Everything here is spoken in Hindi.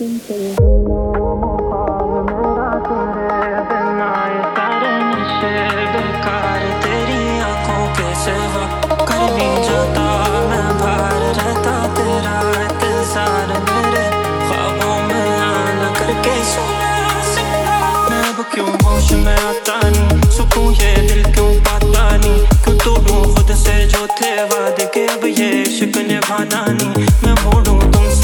तुमसे मुकाम मेरा तेरे बिना ये सारे नशे बेकार तेरी आंखों के सिवा कर नहीं जाता मैं बाहर रहता तेरा इंतजार मेरे ख्वाबों में आना करके सुना मैं अब क्यों होश में आता नहीं सुकून ये दिल क्यों पाता नहीं क्यों तोड़ूं खुद से जो थे वादे के अब ये इश्क निभाना नहीं मैं मोड़ूं तुमसे